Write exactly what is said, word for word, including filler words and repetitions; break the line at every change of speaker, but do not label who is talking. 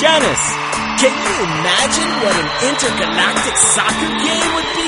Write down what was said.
Janice, can you imagine what an intergalactic soccer game would be?